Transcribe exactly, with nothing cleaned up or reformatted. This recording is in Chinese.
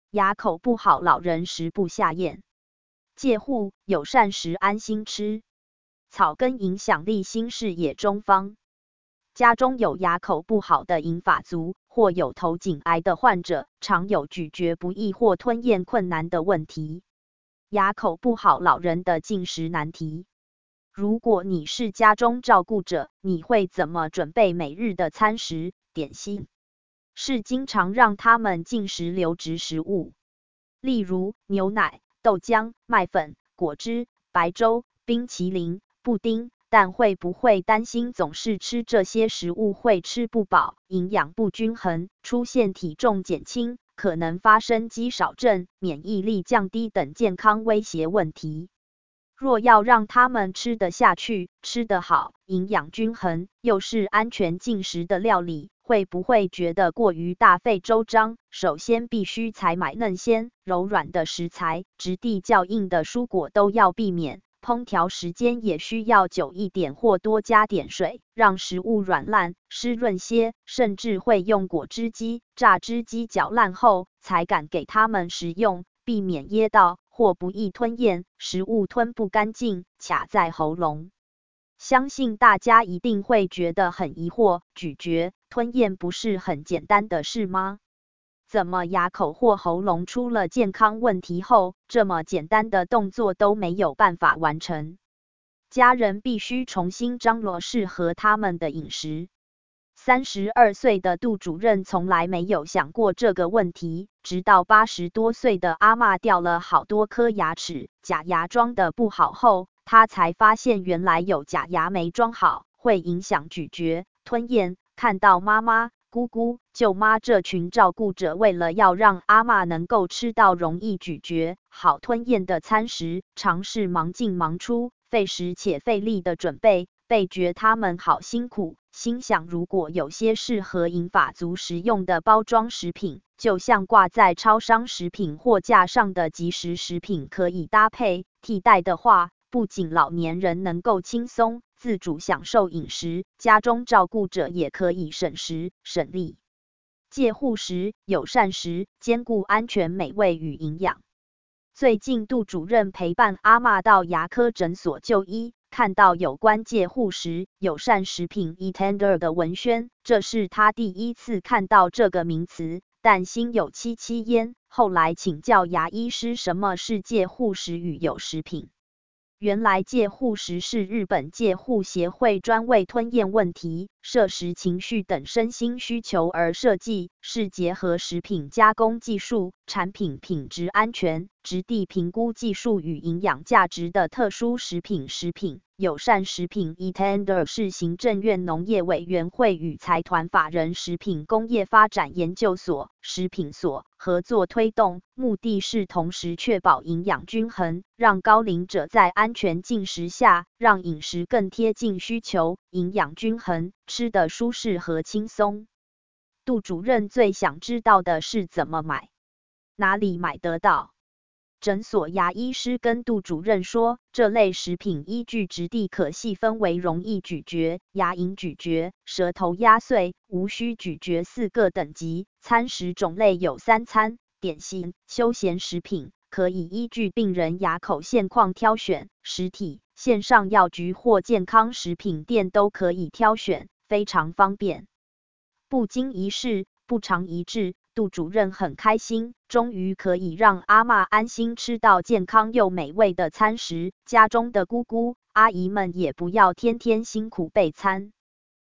牙口不好，老人食不下咽。戒护友善时安心吃。草根影响力新视野中方。家中有牙口不好的银发族或有头颈癌的患者，常有咀嚼不易或吞咽困难的问题。牙口不好老人的进食难题。如果你是家中照顾者，你会怎么准备每日的餐食？点心是经常让他们进食流质食物，例如牛奶、豆浆、麦粉、果汁、白粥、冰淇淋、布丁，但会不会担心总是吃这些食物会吃不饱，营养不均衡，出现体重减轻，可能发生肌少症、免疫力降低等健康威胁问题？若要让他们吃得下去、吃得好、营养均衡，又是安全进食的料理，会不会觉得过于大费周章？首先必须采买嫩鲜、柔软的食材，质地较硬的蔬果都要避免。烹调时间也需要久一点或多加点水，让食物软烂、湿润些，甚至会用果汁机、榨汁机搅烂后才敢给他们食用，避免噎到或不易吞咽，食物吞不干净，卡在喉咙。相信大家一定会觉得很疑惑，咀嚼、吞咽不是很简单的事吗？怎么牙口或喉咙出了健康问题后，这么简单的动作都没有办法完成？家人必须重新张罗适合他们的饮食。三十二岁的杜主任从来没有想过这个问题，直到八十多岁的阿嬷掉了好多颗牙齿，假牙装的不好后，他才发现原来有假牙没装好，会影响咀嚼、吞咽。看到妈妈、姑姑、舅妈这群照顾者为了要让阿嬷能够吃到容易咀嚼、好吞咽的餐食，尝试忙进忙出，费时且费力的准备，倍觉他们好辛苦。心想如果有些适合银发族食用的包装食品，就像挂在超商食品货架上的即食食品可以搭配替代的话，不仅老年人能够轻松自主享受饮食，家中照顾者也可以省时省力。戒护食、友善食，兼顾安全、美味与营养。最近杜主任陪伴阿嬷到牙科诊所就医，看到有关戒护食、友善食品 E-Tender 的文宣，这是他第一次看到这个名词，但心有戚戚焉。后来请教牙医师什么是戒护食与友食品。原来戒护食是日本戒护协会专为吞咽问题、摄食情绪等身心需求而设计，是结合食品加工技术、产品品质安全、质地评估技术与营养价值的特殊食品。食品友善食品 E-Tender 是行政院农业委员会与财团法人食品工业发展研究所、食品所合作推动，目的是同时确保营养均衡，让高龄者在安全进食下，让饮食更贴近需求，营养均衡，吃得舒适和轻松。杜主任最想知道的是怎么买，哪里买得到？诊所牙医师跟杜主任说，这类食品依据质地可细分为容易咀嚼、牙龈咀嚼、舌头压碎、无需咀嚼四个等级。餐食种类有三餐、点心、休闲食品，可以依据病人牙口现况挑选。实体、线上药局或健康食品店都可以挑选，非常方便。不经一事，不长一智。杜主任很开心，终于可以让阿嬷安心吃到健康又美味的餐食，家中的姑姑、阿姨们也不要天天辛苦备餐。